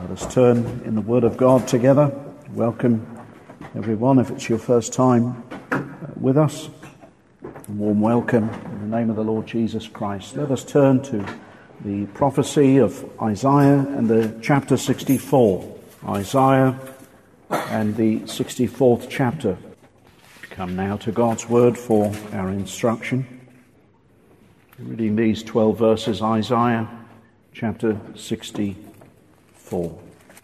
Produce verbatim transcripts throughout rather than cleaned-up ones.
Let us turn in the Word of God together. Welcome everyone if it's your first time with us. A warm welcome in the name of the Lord Jesus Christ. Let us turn to the prophecy of Isaiah and the chapter sixty-four. Isaiah and the sixty-fourth chapter. Come now to God's Word for our instruction. Reading these twelve verses, Isaiah chapter sixty-four.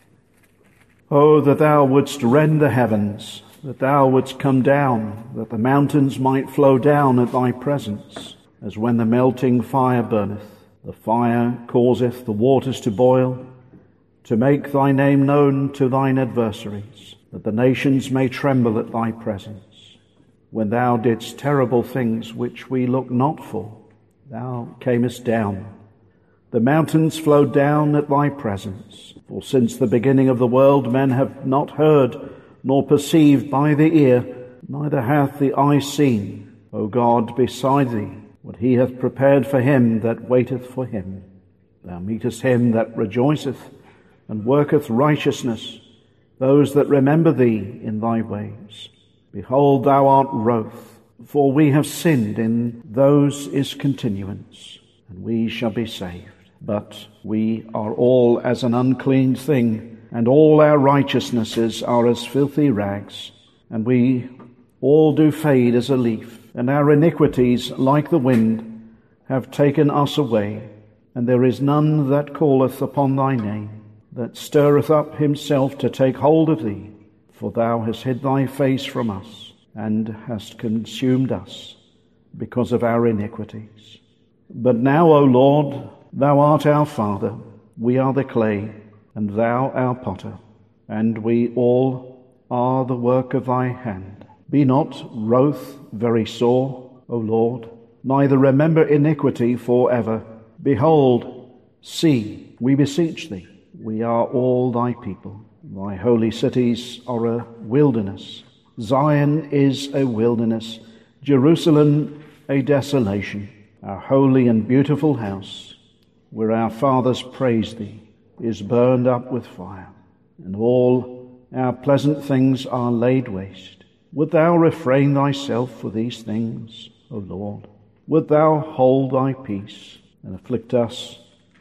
Oh, that thou wouldst rend the heavens, that thou wouldst come down, that the mountains might flow down at thy presence, as when the melting fire burneth, the fire causeth the waters to boil, to make thy name known to thine adversaries, that the nations may tremble at thy presence. When thou didst terrible things which we looked not for, thou camest down. The mountains flowed down at thy presence. For since the beginning of the world men have not heard, nor perceived by the ear, neither hath the eye seen, O God, beside thee, what he hath prepared for him that waiteth for him. Thou meetest him that rejoiceth, and worketh righteousness, those that remember thee in thy ways. Behold, thou art wroth, for we have sinned, in those is continuance, and we shall be saved. But we are all as an unclean thing, and all our righteousnesses are as filthy rags, and we all do fade as a leaf, and our iniquities, like the wind, have taken us away. And there is none that calleth upon thy name, that stirreth up himself to take hold of thee. For thou hast hid thy face from us, and hast consumed us, because of our iniquities. But now, O Lord, thou art our Father, we are the clay, and thou our potter, and we all are the work of thy hand. Be not wroth very sore, O Lord, neither remember iniquity for ever. Behold, see, we beseech thee, we are all thy people. Thy holy cities are a wilderness. Zion is a wilderness, Jerusalem a desolation. Our holy and beautiful house, where our fathers praised thee, is burned up with fire, and all our pleasant things are laid waste. Wilt thou refrain thyself for these things, O Lord? Wilt thou hold thy peace, and afflict us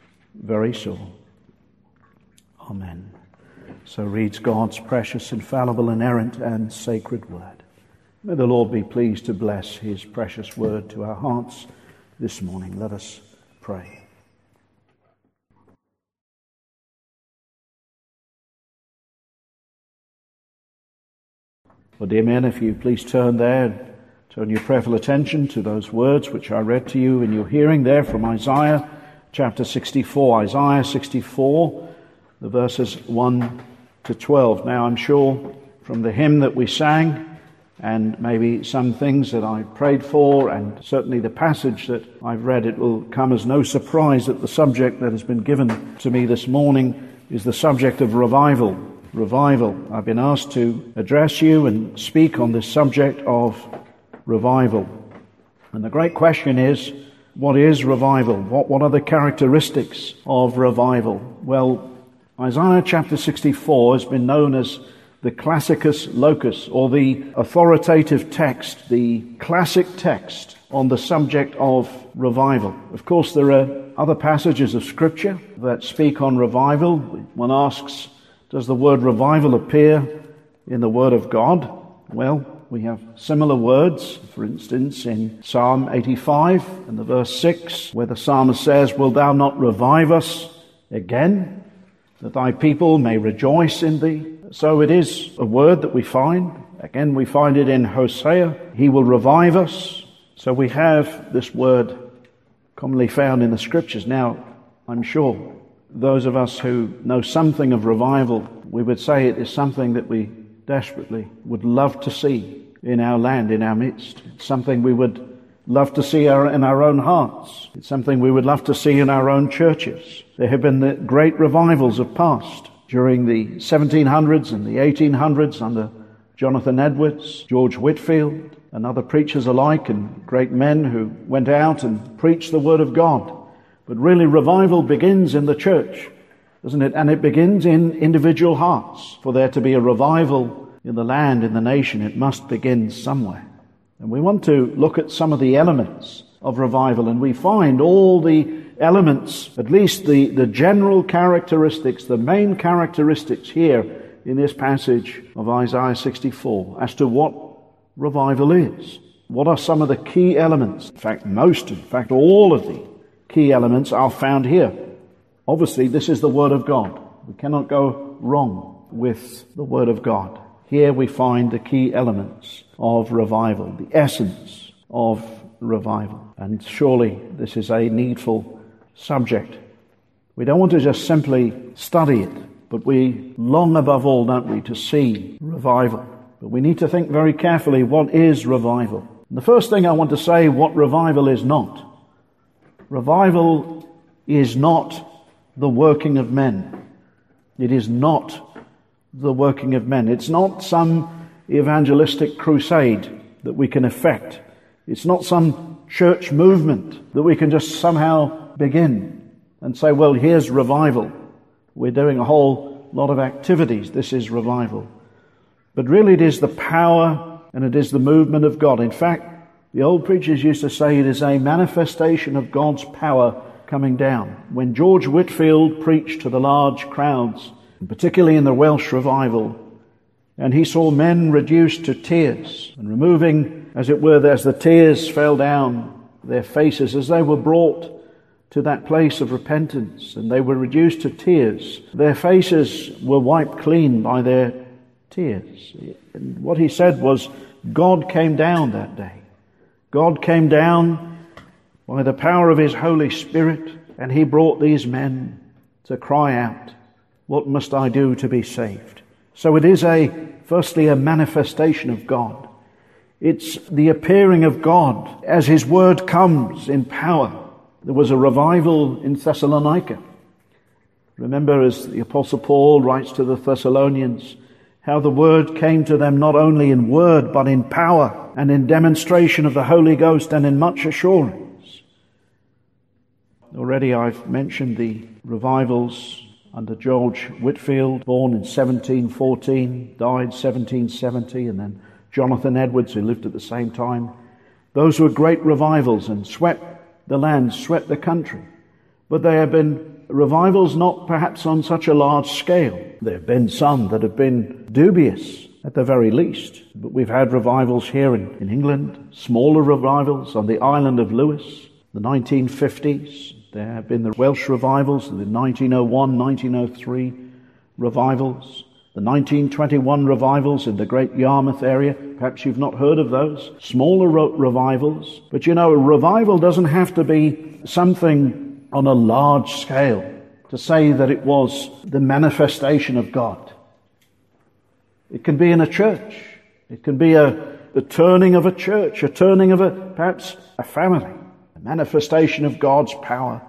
very sore? Amen. So reads God's precious, infallible, inerrant, and sacred word. May the Lord be pleased to bless his precious word to our hearts this morning. Let us pray. Well, dear men, if you please turn there and turn your prayerful attention to those words which I read to you in your hearing there from Isaiah chapter sixty-four. Isaiah sixty-four, the verses one to twelve. Now, I'm sure from the hymn that we sang, and maybe some things that I prayed for, and certainly the passage that I've read, it will come as no surprise that the subject that has been given to me this morning is the subject of revival. Revival. I've been asked to address you and speak on this subject of revival. And the great question is, what is revival? What, what are the characteristics of revival? Well, Isaiah chapter sixty-four has been known as the Classicus Locus, or the authoritative text, the classic text on the subject of revival. Of course, there are other passages of Scripture that speak on revival. One asks, does the word revival appear in the Word of God? Well, we have similar words, for instance, in Psalm eighty-five and the verse six, where the psalmist says, "Wilt thou not revive us again, that thy people may rejoice in thee?" So it is a word that we find. Again, we find it in Hosea. He will revive us. So we have this word commonly found in the Scriptures. Now, I'm sure those of us who know something of revival, we would say it is something that we desperately would love to see in our land, in our midst. It's something we would love to see our, in our own hearts. It's something we would love to see in our own churches. There have been the great revivals of past during the seventeen hundreds and the eighteen hundreds under Jonathan Edwards, George Whitefield, and other preachers alike, and great men who went out and preached the Word of God. But really, revival begins in the church doesn't it? And it begins in individual hearts. For there to be a revival in the land, in the nation, it must begin somewhere. And we want to look at some of the elements of revival, and we find all the elements, at least the, the general characteristics, the main characteristics here in this passage of Isaiah sixty-four as to what revival is. What are some of the key elements? In fact, most, in fact, all of the key elements are found here. Obviously, this is the Word of God. We cannot go wrong with the Word of God. Here we find the key elements of revival, the essence of revival. And surely this is a needful subject. We don't want to just simply study it, but we long above all, don't we, to see revival. But we need to think very carefully, what is revival? And the first thing I want to say, what revival is not. Revival is not the working of men. It is not the working of men. It's not some evangelistic crusade that we can effect. It's not some church movement that we can just somehow begin and say, well, here's revival. We're doing a whole lot of activities. This is revival. But really it is the power and it is the movement of God. In fact, the old preachers used to say it is a manifestation of God's power coming down. When George Whitefield preached to the large crowds, particularly in the Welsh revival, and he saw men reduced to tears and removing, as it were, as the tears fell down their faces, as they were brought to that place of repentance and they were reduced to tears, their faces were wiped clean by their tears. And what he said was, God came down that day. God came down by the power of His Holy Spirit, and He brought these men to cry out, what must I do to be saved? So it is a, firstly, a manifestation of God. It's the appearing of God as His Word comes in power. There was a revival in Thessalonica. Remember, as the Apostle Paul writes to the Thessalonians, how the Word came to them not only in word, but in power and in demonstration of the Holy Ghost and in much assurance. Already I've mentioned the revivals under George Whitefield, born in seventeen fourteen, died seventeen seventy, and then Jonathan Edwards, who lived at the same time. Those were great revivals and swept the land, swept the country. But they have been revivals not perhaps on such a large scale. There have been some that have been dubious at the very least. But we've had revivals here in, in England, smaller revivals on the island of Lewis, the nineteen fifties. There have been the Welsh revivals, the nineteen oh one, nineteen oh three revivals, the nineteen twenty-one revivals in the great Yarmouth area. Perhaps you've not heard of those. Smaller ro- revivals. But you know, a revival doesn't have to be something on a large scale to say that it was the manifestation of God. It can be in a church. It can be a the turning of a church, a turning of a perhaps a family. A manifestation of God's power,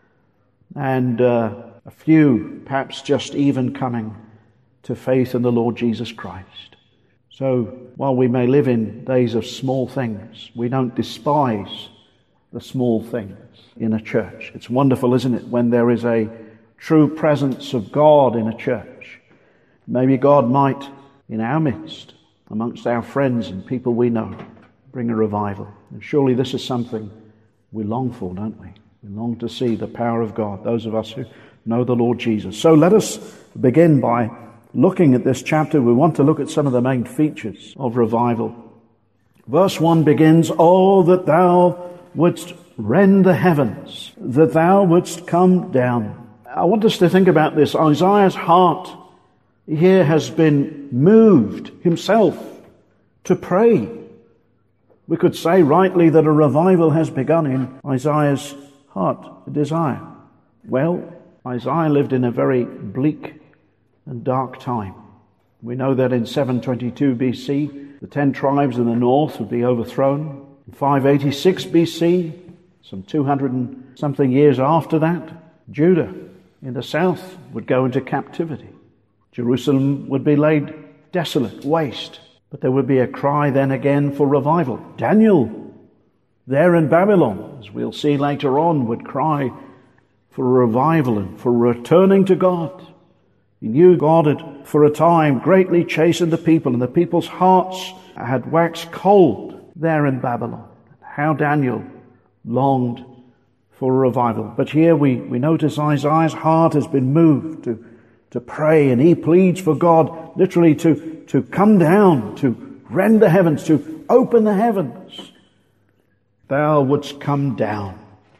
and uh, a few perhaps just even coming to faith in the Lord Jesus Christ. So while we may live in days of small things, we don't despise the small things in a church. It's wonderful, isn't it, when there is a true presence of God in a church. Maybe God might, in our midst, amongst our friends and people we know, bring a revival. And surely this is something we long for, don't we? We long to see the power of God, those of us who know the Lord Jesus. So let us begin by looking at this chapter. We want to look at some of the main features of revival. Verse one begins, "Oh, that thou wouldst rend the heavens, that thou wouldst come down." I want us to think about this. Isaiah's heart here has been moved himself to pray. We could say rightly that a revival has begun in Isaiah's heart, a desire. Well, Isaiah lived in a very bleak and dark time. We know that in seven twenty-two B C, the ten tribes in the north would be overthrown. In five eighty-six B C, some two hundred and something years after that, Judah in the south would go into captivity. Jerusalem would be laid desolate, waste. But there would be a cry then again for revival. Daniel, there in Babylon, as we'll see later on, would cry for a revival and for returning to God. He knew God had, for a time, greatly chastened the people, and the people's hearts had waxed cold there in Babylon. How Daniel longed for a revival. But here we, we notice Isaiah's heart has been moved to, to pray, and he pleads for God literally to, to come down, to rend the heavens, to open the heavens. Thou wouldst come down.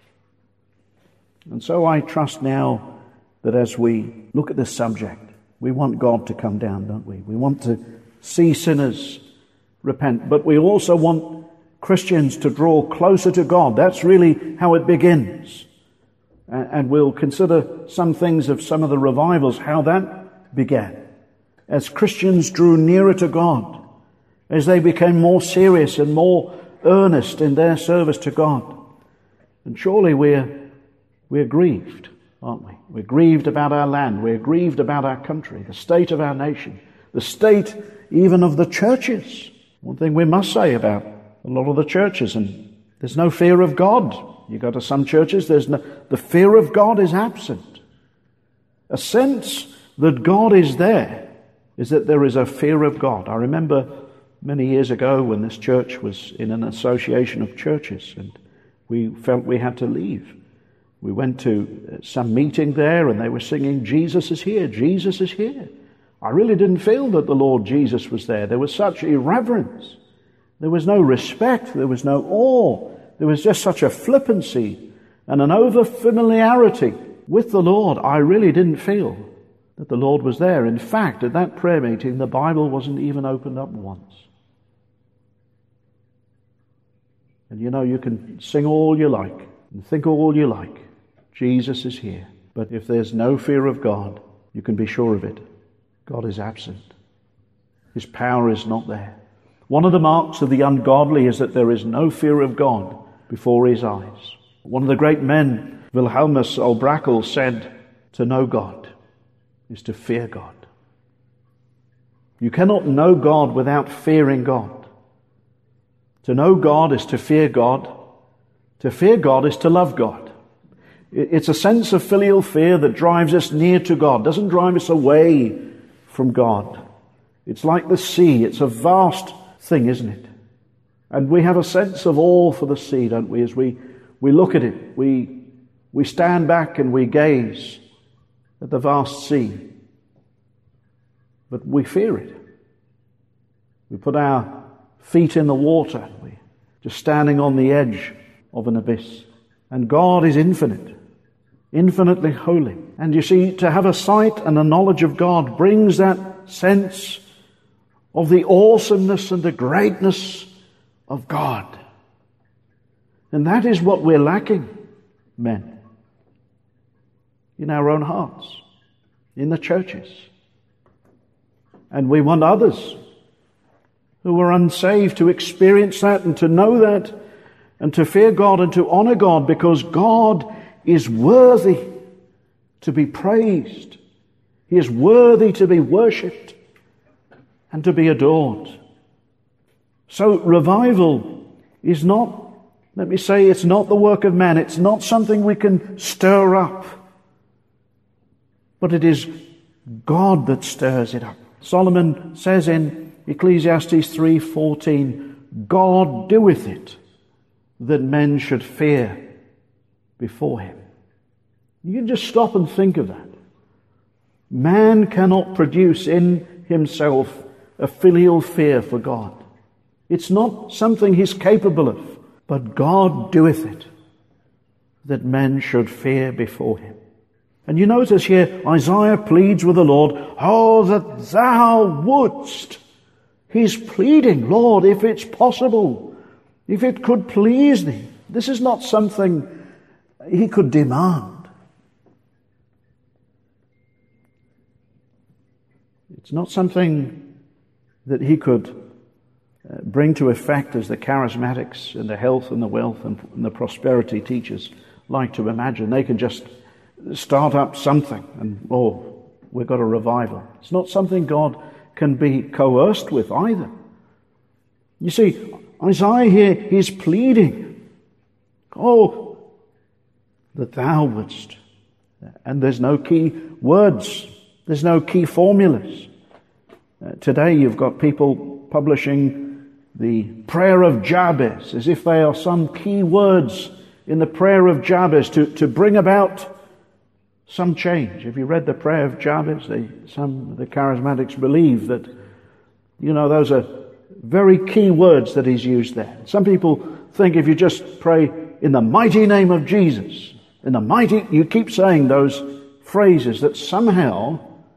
And so I trust now that as we look at this subject, we want God to come down, don't we? We want to see sinners repent, but we also want Christians to draw closer to God. That's really how it begins. And we'll consider some things of some of the revivals, how that began. As Christians drew nearer to God, as they became more serious and more earnest in their service to God. And surely we're, we're grieved, aren't we? We're grieved about our land. We're grieved about our country, the state of our nation, the state even of the churches. One thing we must say about a lot of the churches, and there's no fear of God. You go to some churches, there's no, the fear of God is absent. A sense that God is there is that there is a fear of God. I remember many years ago when this church was in an association of churches and we felt we had to leave. We went to some meeting there and they were singing, "Jesus is here, Jesus is here." I really didn't feel that the Lord Jesus was there. There was such irreverence. There was no respect. There was no awe. There was just such a flippancy and an over-familiarity with the Lord. I really didn't feel that the Lord was there. In fact, at that prayer meeting, the Bible wasn't even opened up once. And you know, you can sing all you like and think all you like. Jesus is here. But if there's no fear of God, you can be sure of it. God is absent. His power is not there. One of the marks of the ungodly is that there is no fear of God before his eyes. One of the great men, Wilhelmus Olbrakel, said, "To know God is to fear God." You cannot know God without fearing God. To know God is to fear God. To fear God is to love God. It's a sense of filial fear that drives us near to God, doesn't drive us away from God. It's like the sea. It's a vast thing, isn't it? And we have a sense of awe for the sea, don't we? As we, we look at it, we, we stand back and we gaze at the vast sea. But we fear it. We put our feet in the water. We're just standing on the edge of an abyss. And God is infinite, infinitely holy. And you see, to have a sight and a knowledge of God brings that sense of the awesomeness and the greatness of God. And that is what we're lacking, men, in our own hearts, in the churches. And we want others who are unsaved to experience that and to know that and to fear God and to honor God, because God is worthy to be praised. He is worthy to be worshipped and to be adored. So revival is not, let me say, it's not the work of man. It's not something we can stir up. But it is God that stirs it up. Solomon says in Ecclesiastes three fourteen, God doeth it, that men should fear before him. You can just stop and think of that. Man cannot produce in himself a filial fear for God. It's not something he's capable of, but God doeth it, that men should fear before him. And you notice here, Isaiah pleads with the Lord, "Oh, that thou wouldst." He's pleading, "Lord, if it's possible, if it could please thee." This is not something he could demand. It's not something that he could uh, bring to effect as the charismatics and the health and the wealth and, and the prosperity teachers like to imagine. They can just start up something and, oh, we've got a revival. It's not something God can be coerced with either. You see, Isaiah here, he's pleading, "Oh, that thou wouldst And there's no key words. There's no key formulas. Uh, today you've got people publishing the prayer of Jabez as if they are some key words in the prayer of Jabez to, to bring about some change. Have you read the prayer of Jabez? They, some of the charismatics believe that, you know, those are very key words that he's used there. Some people think if you just pray in the mighty name of Jesus, in the mighty, you keep saying those phrases, that somehow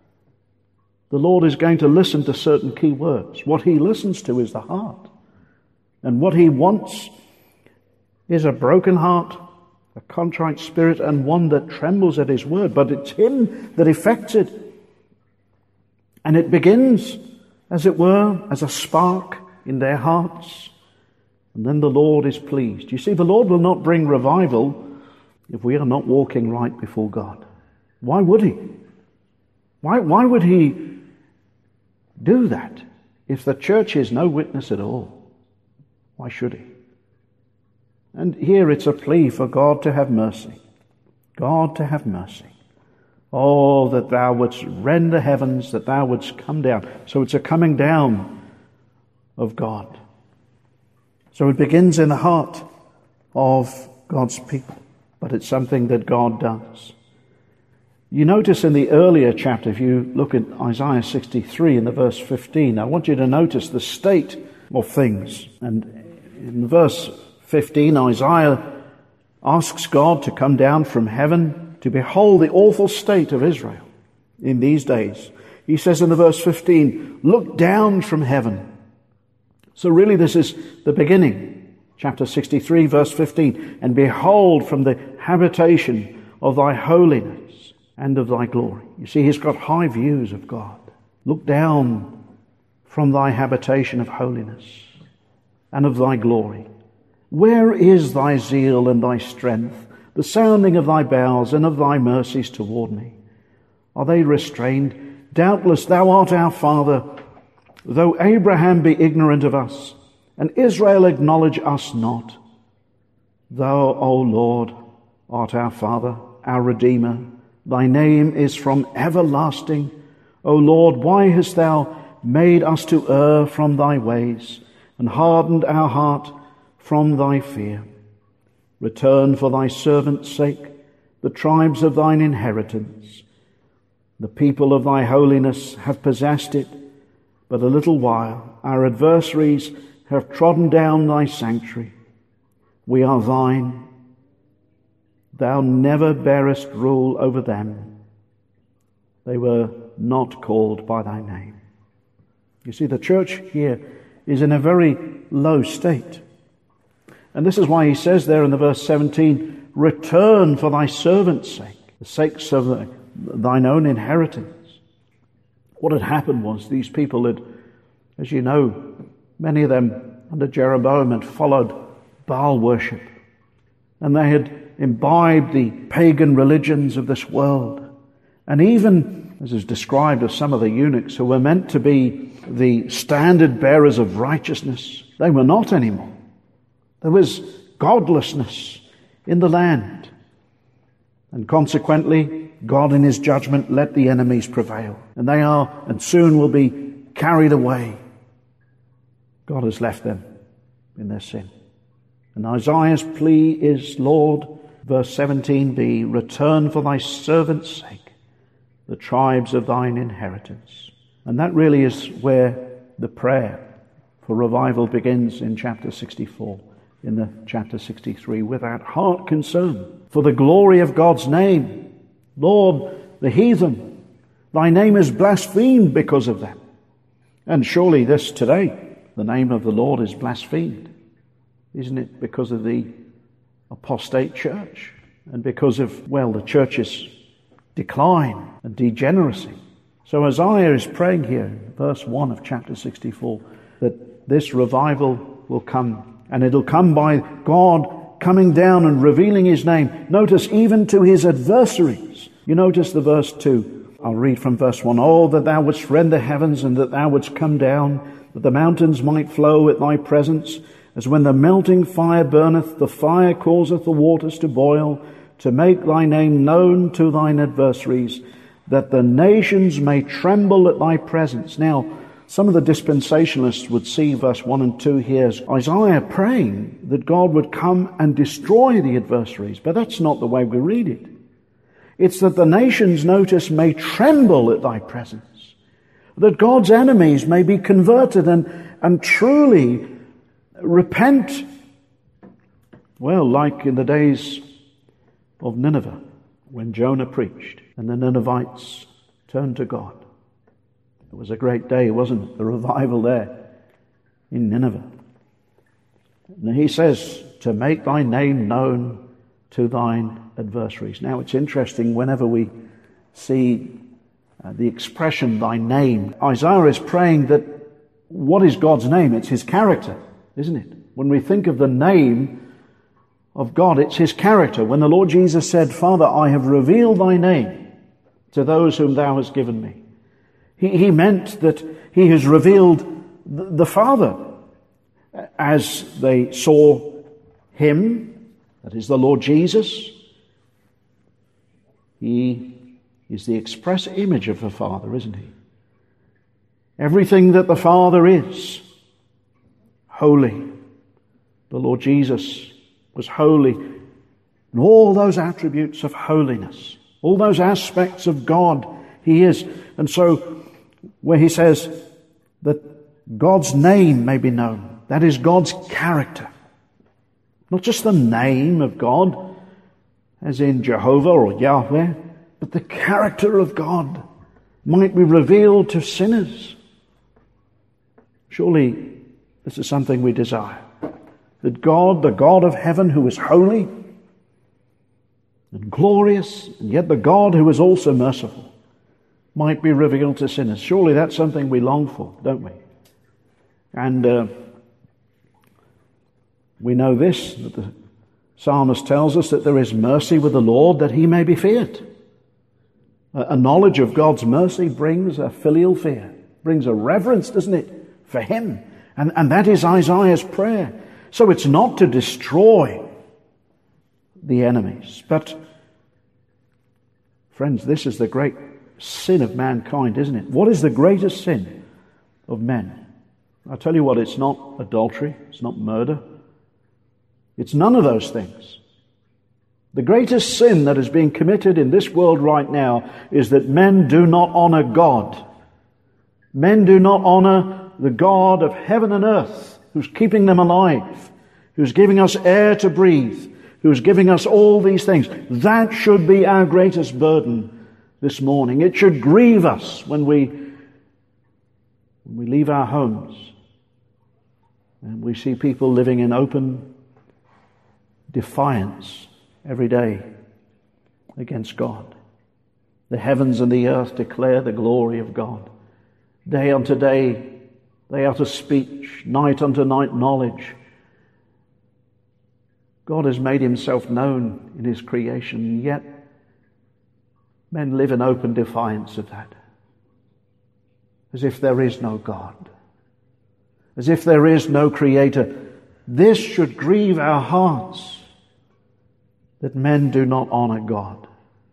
the Lord is going to listen to certain key words. What he listens to is the heart. And what he wants is a broken heart, a contrite spirit, and one that trembles at his word. But it's him that effects it. And it begins, as it were, as a spark in their hearts. And then the Lord is pleased. You see, the Lord will not bring revival if we are not walking right before God. Why would he? Why, why would he do that if the church is no witness at all? Why should he? And here it's a plea for God to have mercy. God to have mercy. Oh, that thou wouldst rend the heavens, that thou wouldst come down. So it's a coming down of God. So it begins in the heart of God's people. But it's something that God does. You notice in the earlier chapter, if you look at Isaiah sixty-three in the verse fifteen, I want you to notice the state of things. And in verse fifteen, Isaiah asks God to come down from heaven to behold the awful state of Israel in these days. He says in the verse fifteen, look down from heaven. So really this is the beginning. Chapter sixty-three, verse fifteen, and behold from the habitation of thy holiness and of thy glory. You see, he's got high views of God. Look down from thy habitation of holiness and of thy glory. Where is thy zeal and thy strength, the sounding of thy bells and of thy mercies toward me? Are they restrained? Doubtless thou art our Father, though Abraham be ignorant of us, and Israel acknowledge us not. Thou, O Lord, art our Father, our Redeemer. Thy name is from everlasting. O Lord, why hast thou made us to err from thy ways, and hardened our heart from thy fear? Return for thy servant's sake the tribes of thine inheritance. The people of thy holiness have possessed it but a little while. Our adversaries have trodden down thy sanctuary. We are thine. Thou never bearest rule over them. They were not called by thy name. You see, the church here is in a very low state. And this is why he says there in the verse seventeen, return for thy servant's sake, the sakes of the, thine own inheritance. What had happened was these people had, as you know, many of them under Jeroboam had followed Baal worship. And they had imbibed the pagan religions of this world. And even, as is described of some of the eunuchs who were meant to be the standard bearers of righteousness, they were not anymore. There was godlessness in the land. And consequently, God in his judgment let the enemies prevail. And they are, and soon will be, carried away. God has left them in their sin. And Isaiah's plea is, Lord, verse seventeen b, return for thy servant's sake the tribes of thine inheritance. And that really is where the prayer for revival begins in chapter sixty-four, in the chapter sixty-three, with that heart concern for the glory of God's name. Lord, the heathen, thy name is blasphemed because of them. And surely this today, the name of the Lord is blasphemed. Isn't it because of the apostate church? And because of, well, the church's decline and degeneracy. So Isaiah is praying here in verse one of chapter sixty-four that this revival will come. And it'll come by God coming down and revealing his name. Notice, even to his adversaries. You notice the verse two. I'll read from verse one. Oh, that thou wouldst rend the heavens, and that thou wouldst come down, that the mountains might flow at thy presence. As when the melting fire burneth, the fire causeth the waters to boil. to make thy name known to thine adversaries, that the nations may tremble at thy presence. Now, some of the dispensationalists would see verse one and two here as Isaiah praying that God would come and destroy the adversaries, but that's not the way we read it. It's that the nations, notice, may tremble at thy presence, that God's enemies may be converted and, and truly repent. Well, like in the days of Nineveh, when Jonah preached and the Ninevites turned to God. It was a great day, wasn't it? The revival there in Nineveh. And he says, to make thy name known to thine adversaries. Now it's interesting, whenever we see uh, the expression thy name, Isaiah is praying that what is God's name? It's his character, isn't it? When we think of the name of God, it's his character. When the Lord Jesus said, Father, I have revealed thy name to those whom thou hast given me, he, he meant that he has revealed the, the Father as they saw him, that is the Lord Jesus. He is the express image of the Father, isn't he? Everything that the Father is, holy. The Lord Jesus was holy, and all those attributes of holiness, all those aspects of God, he is. And so, where he says that God's name may be known, that is God's character. Not just the name of God, as in Jehovah or Yahweh, but the character of God might be revealed to sinners. Surely this is something we desire. That God, the God of heaven, who is holy and glorious, and yet the God who is also merciful, might be revealed to sinners. Surely that's something we long for, don't we? And uh, we know this, that the psalmist tells us that there is mercy with the Lord, that he may be feared. A, a knowledge of God's mercy brings a filial fear, brings a reverence, doesn't it, for him. And, and that is Isaiah's prayer. So it's not to destroy the enemies. But, friends, this is the great sin of mankind, isn't it? What is the greatest sin of men? I tell you what, it's not adultery, it's not murder. It's none of those things. The greatest sin that is being committed in this world right now is that men do not honor God. Men do not honor the God of heaven and earth, who's keeping them alive, who's giving us air to breathe, who's giving us all these things. That should be our greatest burden this morning. It should grieve us when we, when we leave our homes and we see people living in open defiance every day against God. The heavens and the earth declare the glory of God. Day unto day they utter speech, night unto night knowledge. God has made himself known in his creation, yet men live in open defiance of that. As if there is no God. As if there is no Creator. This should grieve our hearts, that men do not honor God.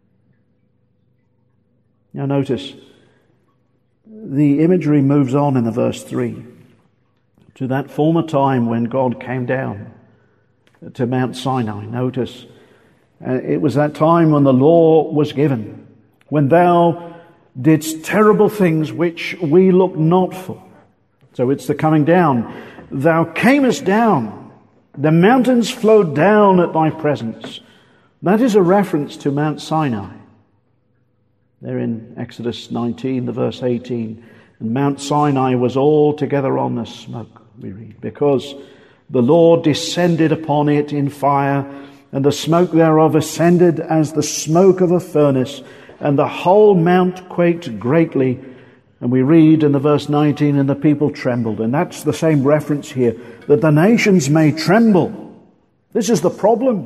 Now notice, the imagery moves on in the verse three to that former time when God came down to Mount Sinai. Notice, uh, it was that time when the law was given, when thou didst terrible things which we look not for. So it's the coming down. Thou camest down, the mountains flowed down at thy presence. That is a reference to Mount Sinai. There in Exodus nineteen, the verse eighteen, and Mount Sinai was altogether on the smoke, we read, because the Lord descended upon it in fire, and the smoke thereof ascended as the smoke of a furnace, and the whole mount quaked greatly. And we read in the verse nineteen, and the people trembled. And that's the same reference here, that the nations may tremble. This is the problem.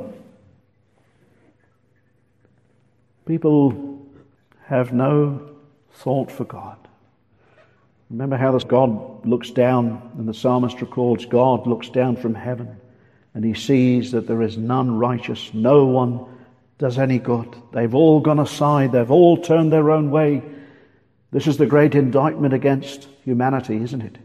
People have no thought for God. Remember how this God looks down, and the psalmist records, God looks down from heaven, and he sees that there is none righteous, no one, does any good. They've all gone aside. They've all turned their own way. This is the great indictment against humanity, isn't it?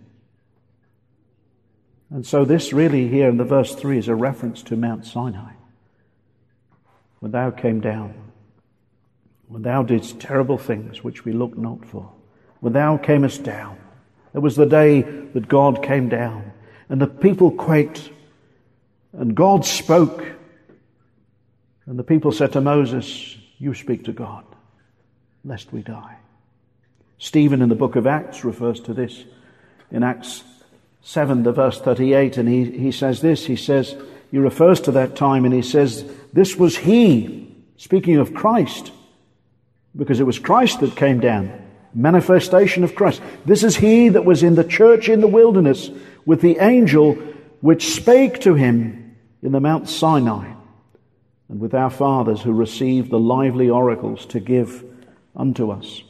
And so this really here in the verse three is a reference to Mount Sinai. When thou came down, when thou didst terrible things which we looked not for, when thou camest down, it was the day that God came down, and the people quaked, and God spoke, and the people said to Moses, you speak to God, lest we die. Stephen in the book of Acts refers to this in Acts seven, the verse thirty-eight, and he, he says this, he says, he refers to that time, and he says, this was he, speaking of Christ, because it was Christ that came down, manifestation of Christ. This is he that was in the church in the wilderness with the angel which spake to him in the Mount Sinai, and with our fathers who received the lively oracles to give unto us.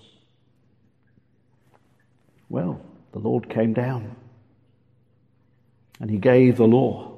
Well, the Lord came down and he gave the law.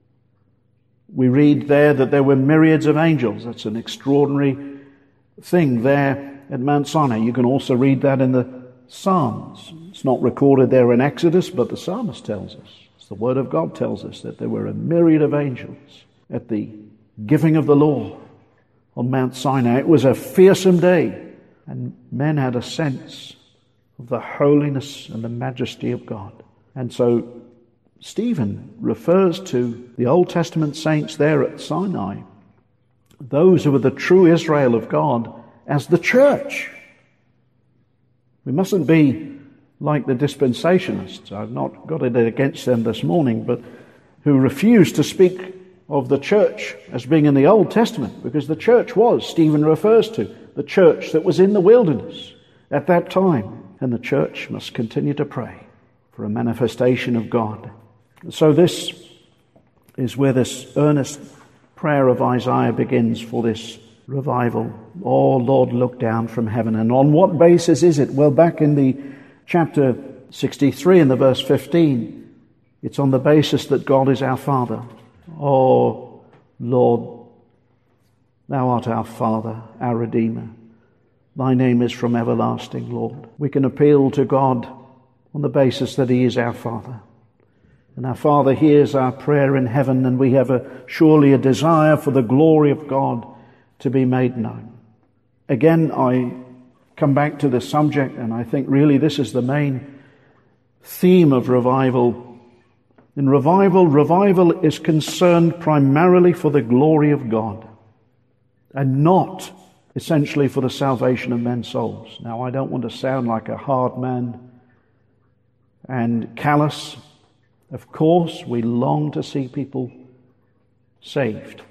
We read there that there were myriads of angels. That's an extraordinary thing there at Mount Sinai. You can also read that in the Psalms. It's not recorded there in Exodus, but the psalmist tells us, it's the word of God tells us that there were a myriad of angels at the giving of the law on Mount Sinai. It was a fearsome day, and men had a sense of the holiness and the majesty of God. And so Stephen refers to the Old Testament saints there at Sinai, those who were the true Israel of God, as the church. We mustn't be like the dispensationalists. I've not got it against them this morning, but who refuse to speak of the church as being in the Old Testament, because the church was, Stephen refers to, the church that was in the wilderness at that time. And the church must continue to pray for a manifestation of God. So this is where this earnest prayer of Isaiah begins for this revival. Oh, Lord, look down from heaven. And on what basis is it? Well, back in the chapter sixty-three in the verse fifteen, it's on the basis that God is our Father. Oh, Lord, thou art our Father, our Redeemer. Thy name is from everlasting, Lord. We can appeal to God on the basis that he is our Father. And our Father hears our prayer in heaven, and we have a, surely a desire for the glory of God to be made known. Again, I come back to the subject, and I think really this is the main theme of revival. In revival, revival is concerned primarily for the glory of God, and not essentially for the salvation of men's souls. Now, I don't want to sound like a hard man and callous. Of course, we long to see people saved.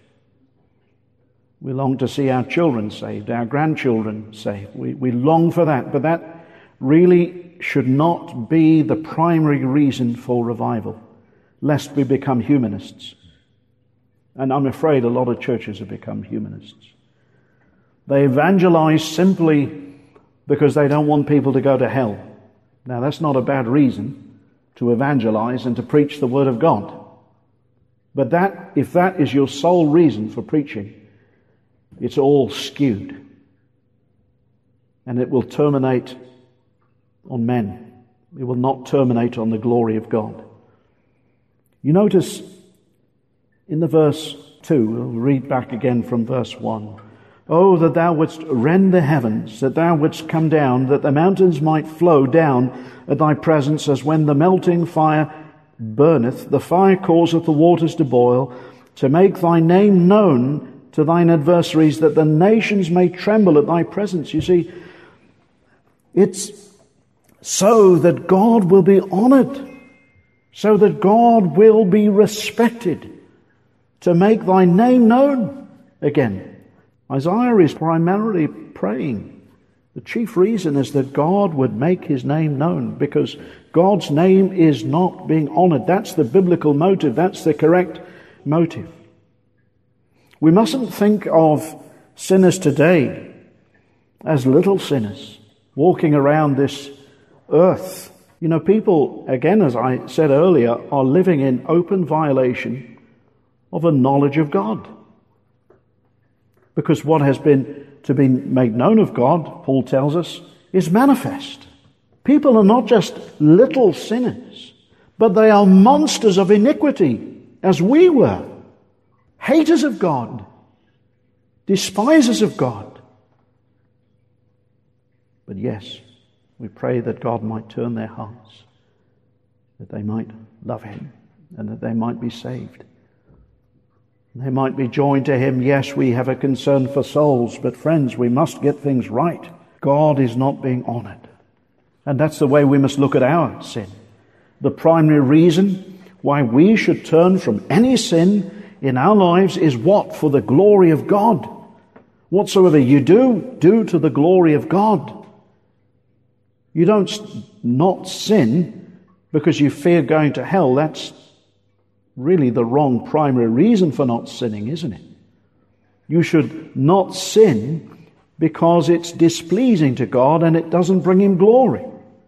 We long to see our children saved, our grandchildren saved. We, we long for that, but that really should not be the primary reason for revival, lest we become humanists. And I'm afraid a lot of churches have become humanists. They evangelize simply because they don't want people to go to hell. Now, that's not a bad reason to evangelize and to preach the Word of God. But that, if that is your sole reason for preaching, it's all skewed. And it will terminate on men. It will not terminate on the glory of God. You notice in the verse two, we'll read back again from verse one. Oh, that thou wouldst rend the heavens, that thou wouldst come down, that the mountains might flow down at thy presence, as when the melting fire burneth, the fire causeth the waters to boil, to make thy name known to thine adversaries, that the nations may tremble at thy presence. You see, it's so that God will be honored, so that God will be respected, to make thy name known again. Isaiah is primarily praying. The chief reason is that God would make his name known, because God's name is not being honored. That's the biblical motive. That's the correct motive. We mustn't think of sinners today as little sinners walking around this earth. You know, people, again, as I said earlier, are living in open violation of a knowledge of God. Because what has been to be made known of God, Paul tells us, is manifest. People are not just little sinners, but they are monsters of iniquity, as we were. Haters of God, despisers of God. But yes, we pray that God might turn their hearts, that they might love him, and that they might be saved. They might be joined to him. Yes, we have a concern for souls, but friends, we must get things right. God is not being honored. And that's the way we must look at our sin. The primary reason why we should turn from any sin in our lives is what? For the glory of God. Whatsoever you do, do to the glory of God. You don't not sin because you fear going to hell. That's really the wrong primary reason for not sinning, isn't it? You should not sin because it's displeasing to God and it doesn't bring him glory.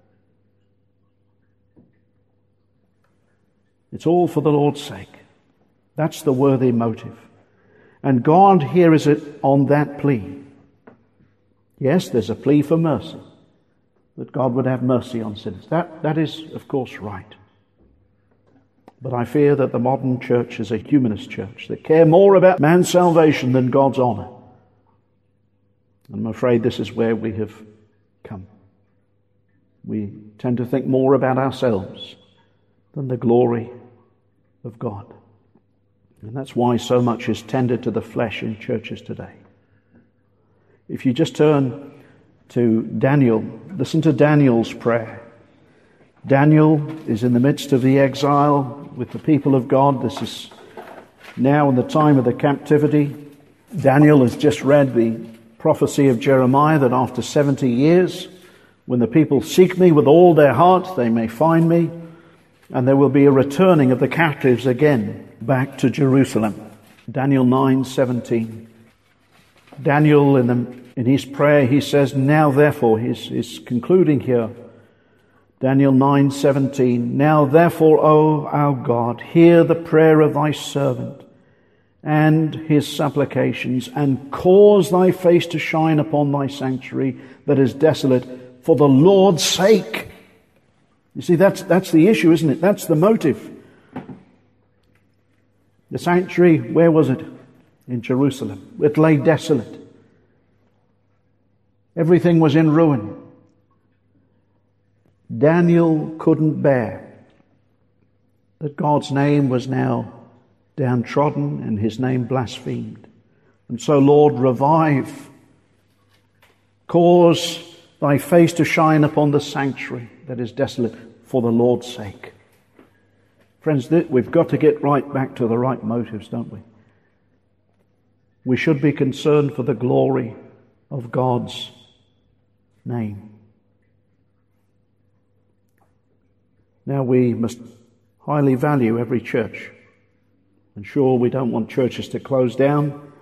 It's all for the Lord's sake. That's the worthy motive. And God hears it on that plea. Yes, there's a plea for mercy, that God would have mercy on sinners. That, that is, of course, right. But I fear that the modern church is a humanist church that care more about man's salvation than God's honor. I'm afraid this is where we have come. We tend to think more about ourselves than the glory of God. And that's why so much is tended to the flesh in churches today. If you just turn to Daniel, listen to Daniel's prayer. Daniel is in the midst of the exile with the people of God. This is now in the time of the captivity. Daniel has just read the prophecy of Jeremiah that after seventy years, when the people seek me with all their heart, they may find me, and there will be a returning of the captives again back to Jerusalem. Daniel nine seventeen. Daniel, in, the, in his prayer, he says, now therefore, he's, he's concluding here, Daniel nine seventeen, now therefore, O our God, hear the prayer of thy servant and his supplications, and cause thy face to shine upon thy sanctuary that is desolate, for the Lord's sake. You see, that's, that's the issue, isn't it? That's the motive. The sanctuary, where was it? In Jerusalem. It lay desolate. Everything was in ruin. Daniel couldn't bear that God's name was now downtrodden and his name blasphemed. And so, Lord, revive. Cause thy face to shine upon the sanctuary that is desolate, for the Lord's sake. Friends, we've got to get right back to the right motives, don't we? We should be concerned for the glory of God's name. Now, we must highly value every church. And sure, we don't want churches to close down.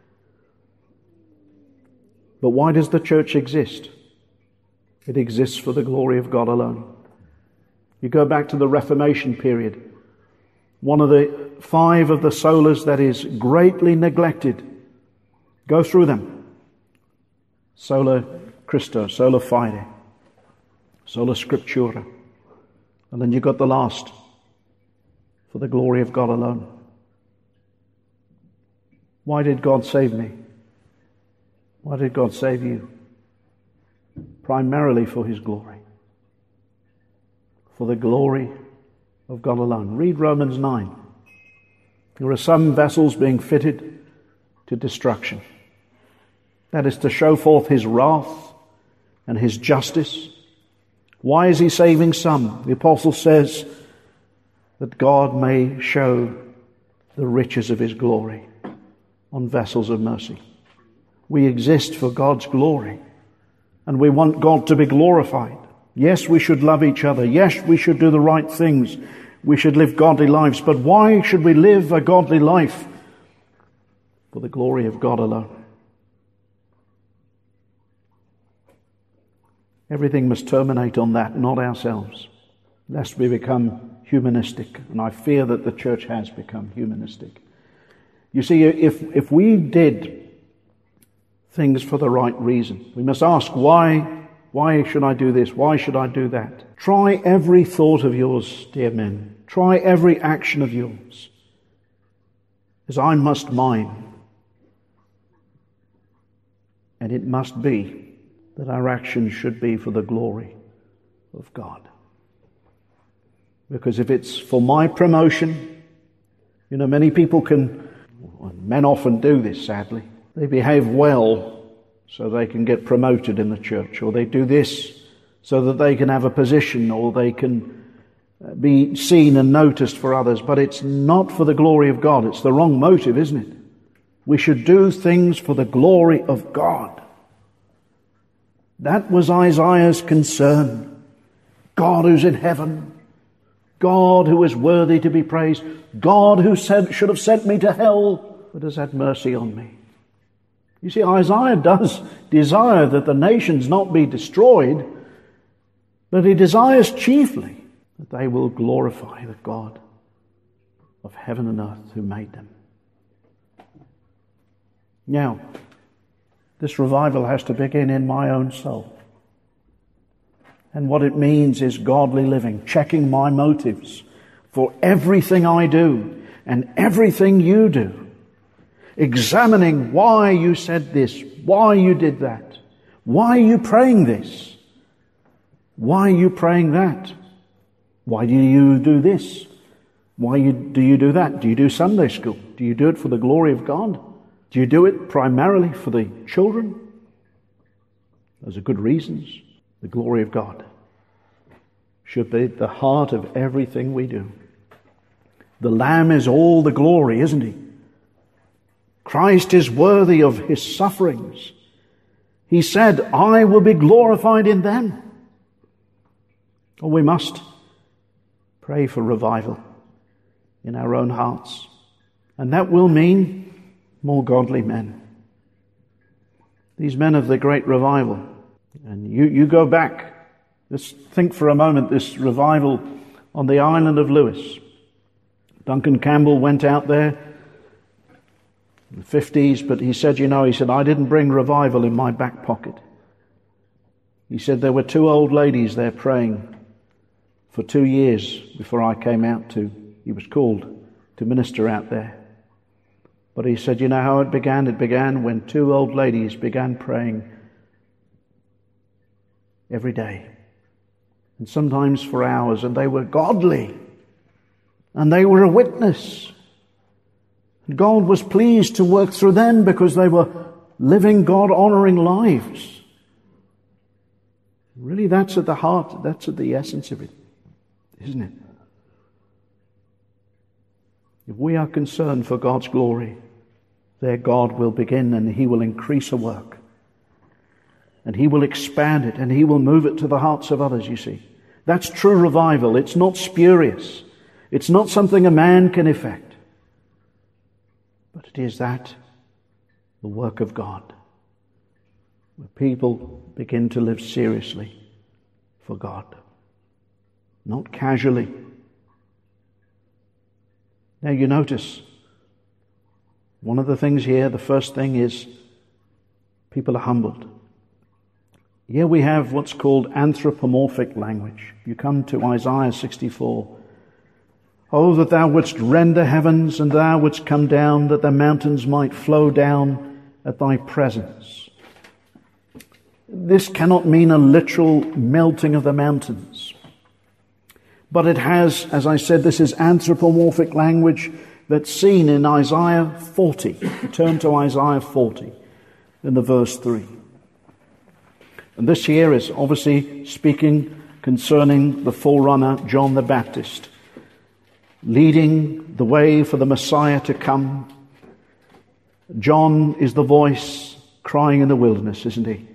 But why does the church exist? It exists for the glory of God alone. You go back to the Reformation period. One of the five of the solas that is greatly neglected. Go through them. Sola Christo, sola fide, sola scriptura. And then you got the last, for the glory of God alone. Why did God save me? Why did God save you? Primarily for his glory. For the glory of God alone. Read Romans nine. There are some vessels being fitted to destruction. That is to show forth his wrath and his justice. Why is he saving some? The apostle says that God may show the riches of his glory on vessels of mercy. We exist for God's glory, and we want God to be glorified. Yes, we should love each other. Yes, we should do the right things. We should live godly lives. But why should we live a godly life? For the glory of God alone. Everything must terminate on that, not ourselves, lest we become humanistic. And I fear that the church has become humanistic. You see, if, if we did things for the right reason. We must ask, why, why should I do this? Why should I do that? Try every thought of yours, dear men. Try every action of yours, as I must mine. And it must be that our actions should be for the glory of God. Because if it's for my promotion, you know, many people can, men often do this, sadly. They behave well so they can get promoted in the church, or they do this so that they can have a position, or they can be seen and noticed for others. But it's not for the glory of God. It's the wrong motive, isn't it? We should do things for the glory of God. That was Isaiah's concern. God who's in heaven, God who is worthy to be praised, God who said, should have sent me to hell, but has had mercy on me. You see, Isaiah does desire that the nations not be destroyed, but he desires chiefly that they will glorify the God of heaven and earth who made them. Now, this revival has to begin in my own soul. And what it means is godly living, checking my motives for everything I do and everything you do. Examining why you said this, why you did that, why are you praying this, why are you praying that, why do you do this, why you, do you do that, do you do Sunday school, do you do it for the glory of God? Do you do it primarily for the children? Those are good reasons. The glory of God should be at the heart of everything we do. The Lamb is all the glory, isn't he? Christ is worthy of his sufferings. He said, I will be glorified in them. Oh, we must pray for revival in our own hearts. And that will mean more godly men. These men of the great revival. And you, you go back, just think for a moment, this revival on the island of Lewis. Duncan Campbell went out there in the fifties, but he said, you know, he said, I didn't bring revival in my back pocket. He said there were two old ladies there praying for two years before I came out to, he was called to minister out there. But he said, you know how it began? It began when two old ladies began praying every day. And sometimes for hours. And they were godly. And they were a witness. And God was pleased to work through them because they were living God-honoring lives. Really, that's at the heart, that's at the essence of it, isn't it? If we are concerned for God's glory, there God will begin and he will increase a work. And he will expand it and he will move it to the hearts of others, you see. That's true revival. It's not spurious. It's not something a man can effect. But it is that, the work of God, where people begin to live seriously for God. Not casually. Now you notice, one of the things here, the first thing is people are humbled. Here we have what's called anthropomorphic language. You come to Isaiah sixty-four. Oh, that thou wouldst rend the heavens, and thou wouldst come down, that the mountains might flow down at thy presence. This cannot mean a literal melting of the mountains. But it has, as I said, this is anthropomorphic language that's seen in Isaiah forty. Turn to Isaiah forty in the verse three. And this here is obviously speaking concerning the forerunner, John the Baptist, leading the way for the Messiah to come. John is the voice crying in the wilderness, isn't he?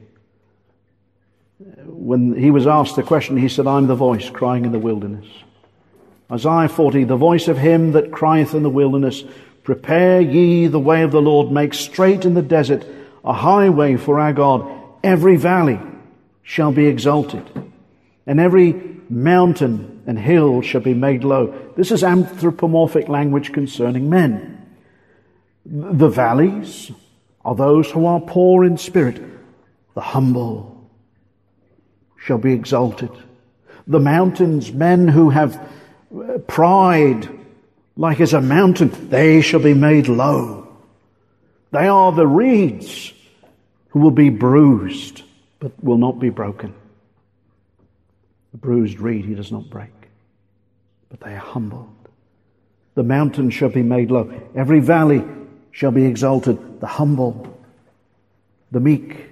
When he was asked the question, he said, I'm the voice crying in the wilderness. Isaiah forty, the voice of him that crieth in the wilderness, prepare ye the way of the Lord, make straight in the desert a highway for our God. Every valley shall be exalted, and every mountain and hill shall be made low. This is anthropomorphic language concerning men. The valleys are those who are poor in spirit. The humble shall be exalted. The mountains, men who have pride like as a mountain, they shall be made low. They are the reeds who will be bruised, but will not be broken. The bruised reed he does not break, but they are humbled. The mountain shall be made low. Every valley shall be exalted. The humble, the meek.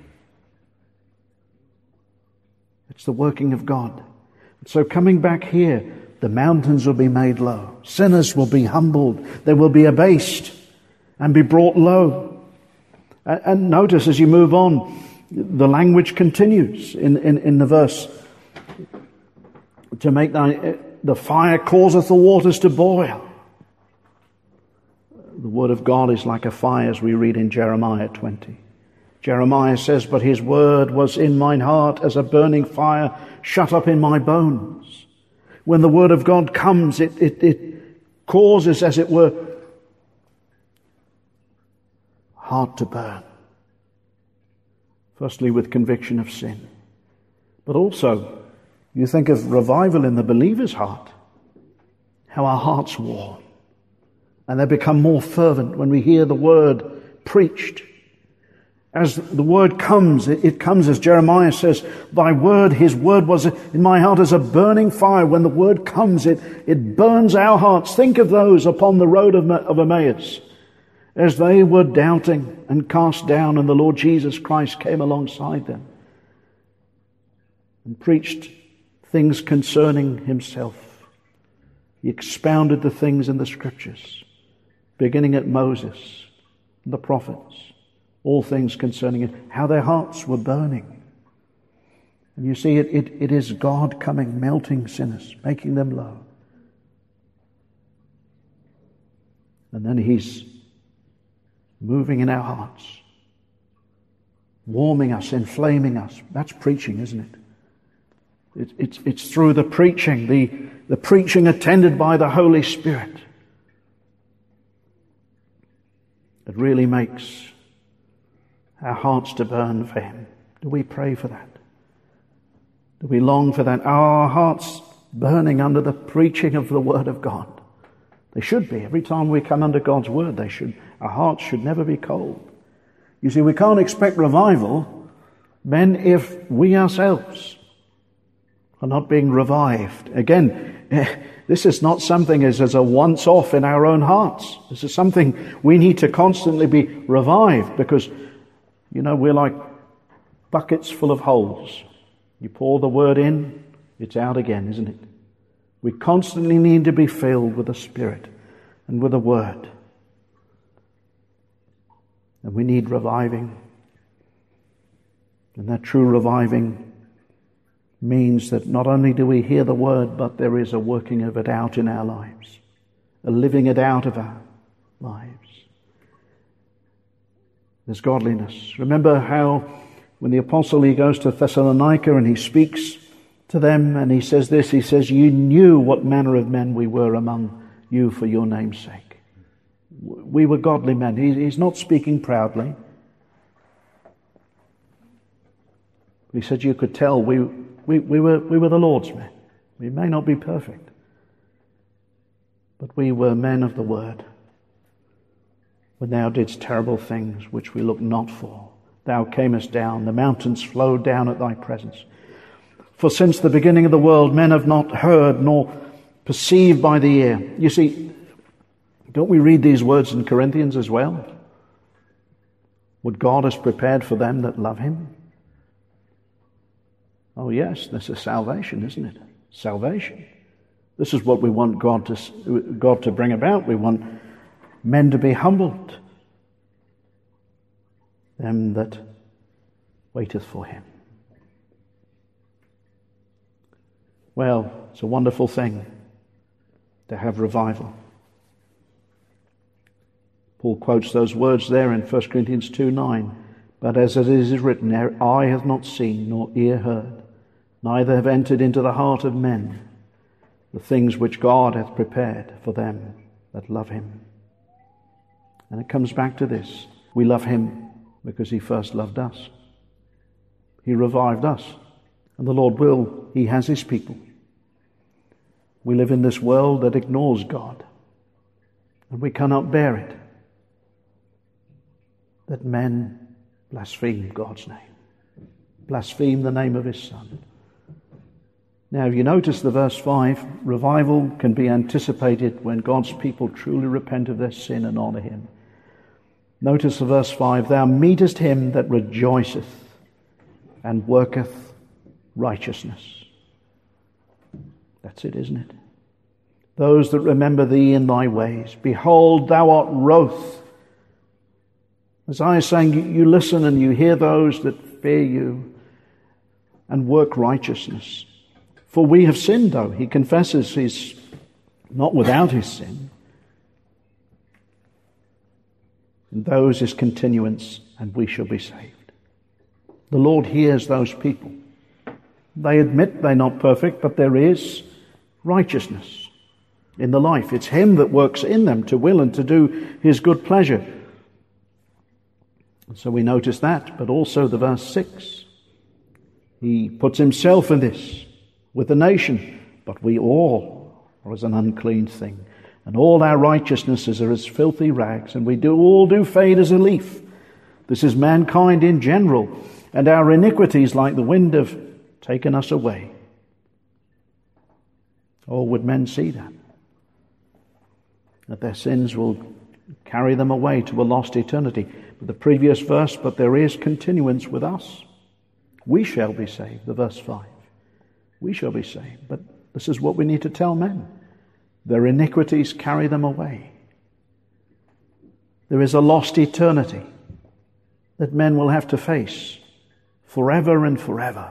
It's the working of God. So coming back here, the mountains will be made low. Sinners will be humbled. They will be abased and be brought low. And, and notice as you move on, the language continues in, in, in the verse. To make thy, the fire causeth the waters to boil. The word of God is like a fire, as we read in Jeremiah twenty. Jeremiah says, but his word was in mine heart as a burning fire shut up in my bones. When the word of God comes, it, it, it causes, as it were, heart to burn. Firstly, with conviction of sin. But also, you think of revival in the believer's heart. How our hearts warm. And they become more fervent when we hear the word preached. As the word comes, it comes as Jeremiah says, thy word, his word was in my heart as a burning fire. When the word comes, it, it burns our hearts. Think of those upon the road of, of Emmaus, as they were doubting and cast down, and the Lord Jesus Christ came alongside them and preached things concerning himself. He expounded the things in the scriptures, beginning at Moses, the prophets, all things concerning it, how their hearts were burning. And you see, it, it, it is God coming, melting sinners, making them low. And then he's moving in our hearts, warming us, inflaming us. That's preaching, isn't it? it it's, it's through the preaching, the, the preaching attended by the Holy Spirit, that really makes our hearts to burn for him. Do we pray for that? Do we long for that? Are our hearts burning under the preaching of the Word of God? They should be. Every time we come under God's Word, they should. Our hearts should never be cold. You see, we can't expect revival, men, if we ourselves are not being revived. Again, this is not something as, as a once-off in our own hearts. This is something we need to constantly be revived, because you know, we're like buckets full of holes. You pour the word in, it's out again, isn't it? We constantly need to be filled with the Spirit and with the Word. And we need reviving. And that true reviving means that not only do we hear the Word, but there is a working of it out in our lives. A living it out of our lives. There's godliness. Remember how when the apostle, he goes to Thessalonica and he speaks to them and he says this, he says, you knew what manner of men we were among you for your name's sake. We were godly men. He, he's not speaking proudly. He said you could tell we, we, we, were, we were the Lord's men. We may not be perfect, but we were men of the word. When thou didst terrible things which we looked not for, thou camest down, the mountains flowed down at thy presence. For since the beginning of the world, men have not heard nor perceived by the ear. You see, don't we read these words in Corinthians as well? What God has prepared for them that love him. Oh yes, this is salvation, isn't it? Salvation. This is what we want God to, God to bring about. We want men to be humbled, them that waiteth for him. Well, it's a wonderful thing to have revival. Paul quotes those words there in First Corinthians two nine. But as it is written, eye hath not seen, nor ear heard, neither have entered into the heart of men the things which God hath prepared for them that love him. And it comes back to this. We love him because he first loved us. He revived us. And the Lord will. He has his people. We live in this world that ignores God. And we cannot bear it, that men blaspheme God's name, blaspheme the name of his Son. Now, if you notice the verse five, revival can be anticipated when God's people truly repent of their sin and honour him. Notice the verse five, thou meetest him that rejoiceth and worketh righteousness. That's it, isn't it? Those that remember thee in thy ways. Behold, thou art wroth. Isaiah is saying, you, you listen and you hear those that fear you and work righteousness. For we have sinned, though. He confesses he's not without his sin. And those is continuance, and we shall be saved. The Lord hears those people. They admit they're not perfect, but there is righteousness in the life. It's him that works in them to will and to do his good pleasure. And so we notice that, but also the verse six. He puts himself in this with the nation, but we all are as an unclean thing. And all our righteousnesses are as filthy rags, and we do all do fade as a leaf. This is mankind in general, and our iniquities like the wind have taken us away. Oh, would men see that? That their sins will carry them away to a lost eternity. But the previous verse, but there is continuance with us. We shall be saved, the verse five. We shall be saved. But this is what we need to tell men. Their iniquities carry them away. There is a lost eternity that men will have to face forever and forever.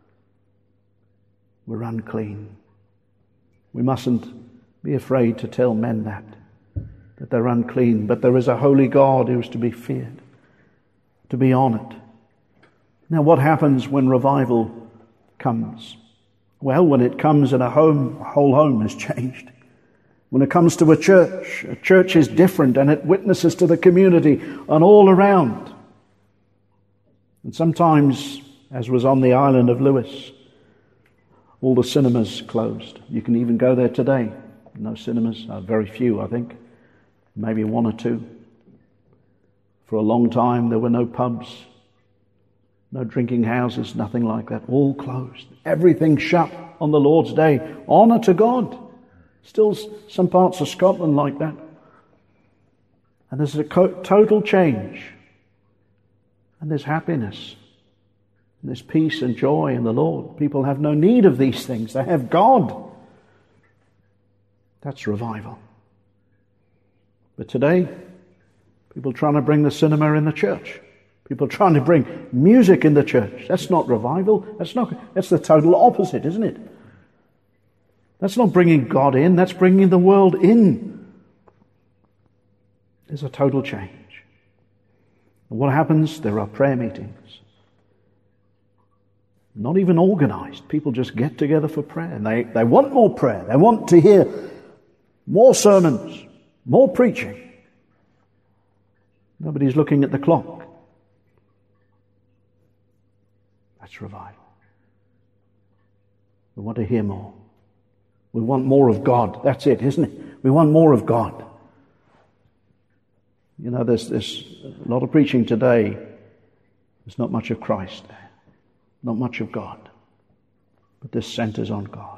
We're unclean. We mustn't be afraid to tell men that, that they're unclean. But there is a holy God who is to be feared, to be honoured. Now, what happens when revival comes? Well, when it comes in a home, a whole home is changed. When it comes to a church, a church is different and it witnesses to the community and all around. And sometimes, as was on the island of Lewis, all the cinemas closed. You can even go there today. No cinemas, uh, very few, I think. Maybe one or two. For a long time, there were no pubs, no drinking houses, nothing like that. All closed. Everything shut on the Lord's day. Honour to God. Still some parts of Scotland like that. And there's a co- total change. And there's happiness. And there's peace and joy in the Lord. People have no need of these things. They have God. That's revival. But today, people trying to bring the cinema in the church. People trying to bring music in the church. That's not revival. That's not. That's the total opposite, isn't it? That's not bringing God in. That's bringing the world in. There's a total change. And what happens? There are prayer meetings. Not even organized. People just get together for prayer. And they, they want more prayer. They want to hear more sermons, more preaching. Nobody's looking at the clock. That's revival. We want to hear more. We want more of God. That's it, isn't it? We want more of God. You know, there's, there's a lot of preaching today. There's not much of Christ there. Not much of God. But this centers on God.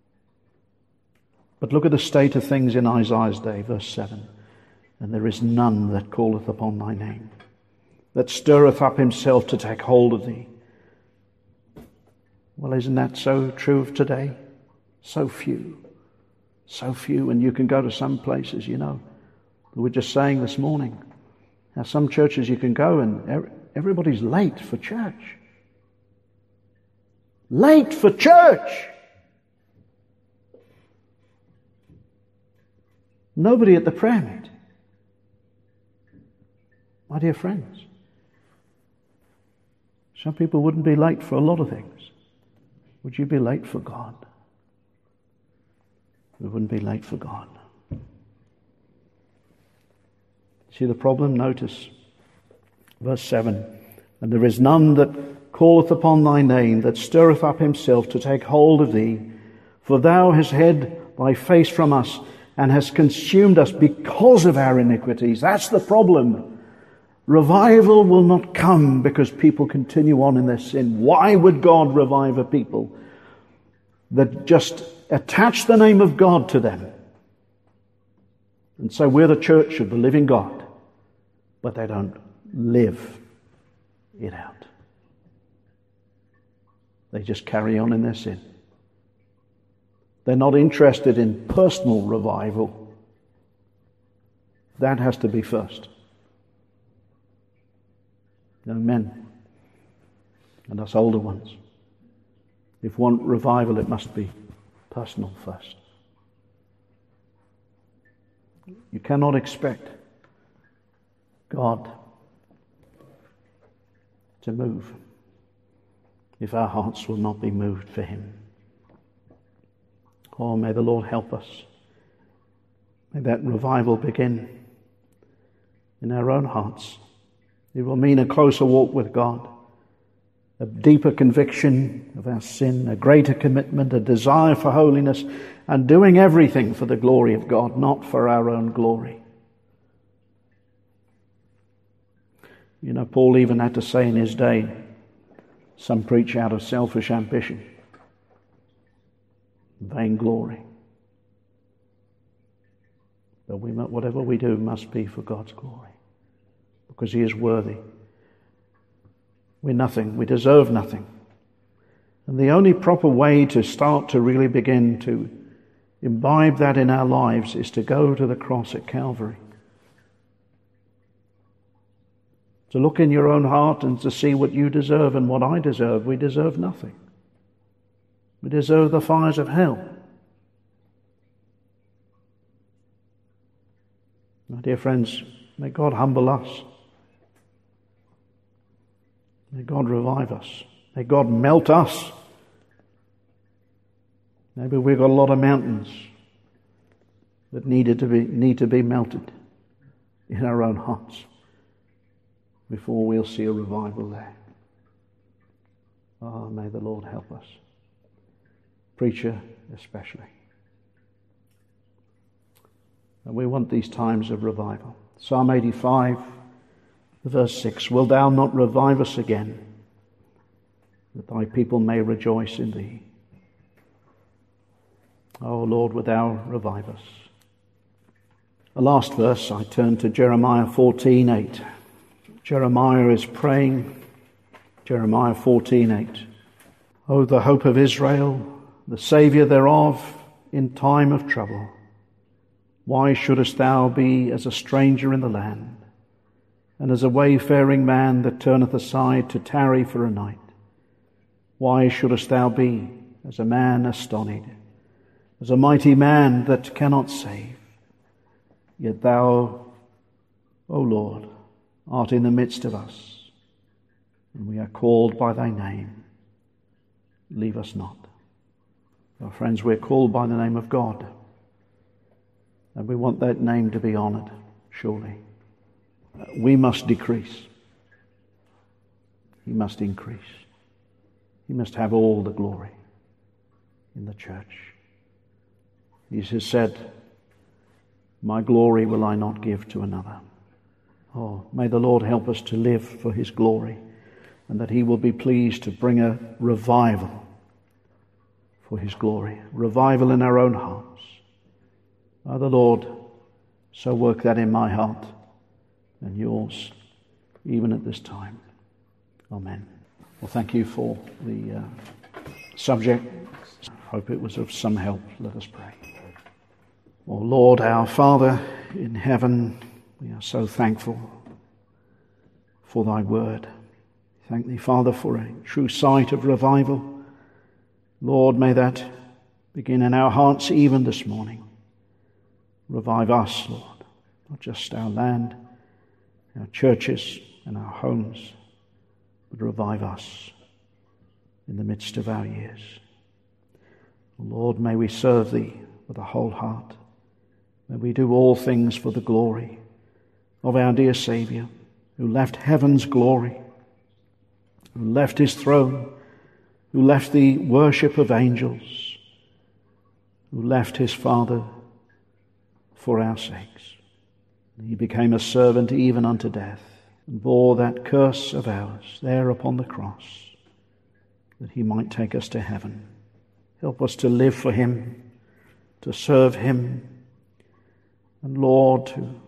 But look at the state of things in Isaiah's day, verse seven. And there is none that calleth upon thy name, that stirreth up himself to take hold of thee. Well, isn't that so true of today? So few. So few. And you can go to some places, you know. We were just saying this morning, how some churches you can go and everybody's late for church. Late for church! Nobody at the prayer meeting. My dear friends, some people wouldn't be late for a lot of things. Would you be late for God? We wouldn't be late for God. See the problem? Notice Verse seven, and there is none that calleth upon thy name, that stirreth up himself to take hold of thee. For thou hast hid thy face from us, and hast consumed us because of our iniquities. That's the problem. Revival will not come because people continue on in their sin. Why would God revive a people that just attach the name of God to them and say we're the church of the living God, but they don't live it out? They just carry on in their sin. They're not interested in personal revival. That has to be first. Young men and us older ones, if one revival, it must be personal first. You cannot expect God to move if our hearts will not be moved for Him. Oh, may the Lord help us. May that revival begin in our own hearts. It will mean a closer walk with God, a deeper conviction of our sin, a greater commitment, a desire for holiness, and doing everything for the glory of God, not for our own glory. You know, Paul even had to say in his day, some preach out of selfish ambition, vainglory. But we, whatever we do must be for God's glory, because He is worthy. We're nothing. We deserve nothing. And the only proper way to start to really begin to imbibe that in our lives is to go to the cross at Calvary. To look in your own heart and to see what you deserve and what I deserve. We deserve nothing. We deserve the fires of hell. My dear friends, may God humble us. May God revive us. May God melt us. Maybe we've got a lot of mountains that needed to be need to be melted in our own hearts before we'll see a revival there. Oh, may the Lord help us. Preacher especially. And we want these times of revival. Psalm eighty-five, verse six, will thou not revive us again, that thy people may rejoice in thee? Oh Lord, wilt thou revive us? The last verse, I turn to Jeremiah fourteen eight. Jeremiah is praying, Jeremiah fourteen eight. Oh, the hope of Israel, the Saviour thereof in time of trouble. Why shouldest thou be as a stranger in the land, and as a wayfaring man that turneth aside to tarry for a night? Why shouldest thou be as a man astonied, as a mighty man that cannot save? Yet thou, O Lord, art in the midst of us, and we are called by thy name. Leave us not. Our friends, we're called by the name of God, and we want that name to be honoured, surely. We must decrease. He must increase. He must have all the glory in the church. He has said, my glory will I not give to another. Oh, may the Lord help us to live for His glory, and that He will be pleased to bring a revival for His glory. Revival in our own hearts. Oh, the Lord, so work that in my heart and yours, even at this time. Amen. Well, thank you for the uh, subject. I hope it was of some help. Let us pray. Oh, Lord, our Father in heaven, we are so thankful for thy word. Thank thee, Father, for a true sight of revival. Lord, may that begin in our hearts even this morning. Revive us, Lord, not just our land, our churches and our homes, but revive us in the midst of our years. Lord, may we serve thee with a whole heart. May we do all things for the glory of our dear Saviour who left heaven's glory, who left his throne, who left the worship of angels, who left his Father for our sakes. He became a servant even unto death, and bore that curse of ours there upon the cross, that he might take us to heaven. Help us to live for him, to serve him, and Lord, to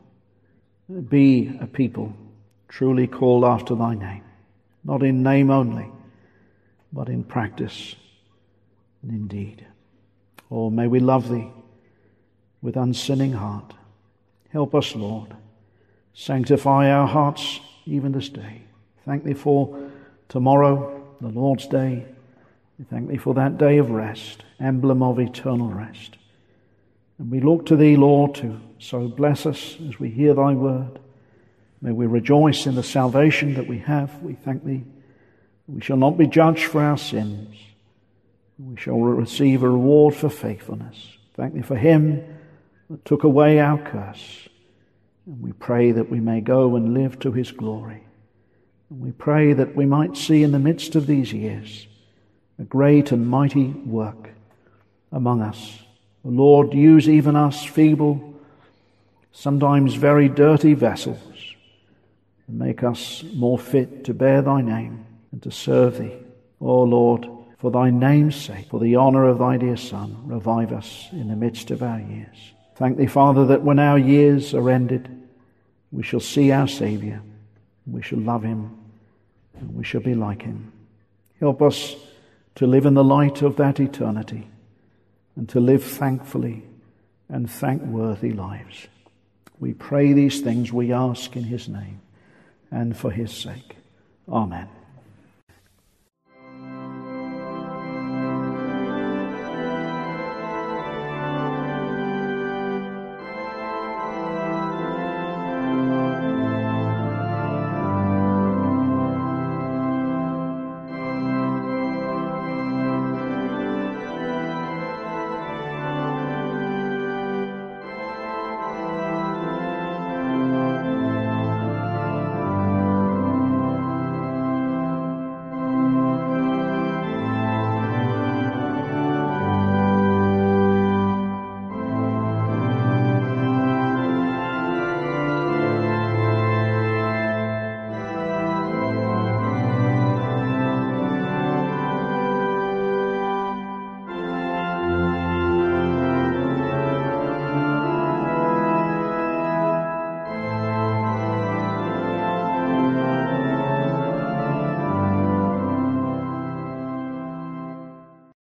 be a people truly called after thy name, not in name only, but in practice and in deed. Oh, may we love thee with unsinning heart. Help us, Lord. Sanctify our hearts even this day. Thank thee for tomorrow, the Lord's day. We thank thee for that day of rest, emblem of eternal rest. And we look to thee, Lord, to so bless us as we hear thy word. May we rejoice in the salvation that we have. We thank thee. We shall not be judged for our sins. We shall receive a reward for faithfulness. Thank thee for him that took away our curse. And we pray that we may go and live to his glory. And we pray that we might see in the midst of these years a great and mighty work among us. The Lord, use even us feeble, sometimes very dirty vessels, and make us more fit to bear thy name and to serve thee. O Lord, for thy name's sake, for the honour of thy dear Son, revive us in the midst of our years. Thank thee, Father, that when our years are ended, we shall see our Saviour, we shall love him, and we shall be like him. Help us to live in the light of that eternity, and to live thankfully and thankworthy lives. We pray these things, we ask in his name and for his sake. Amen.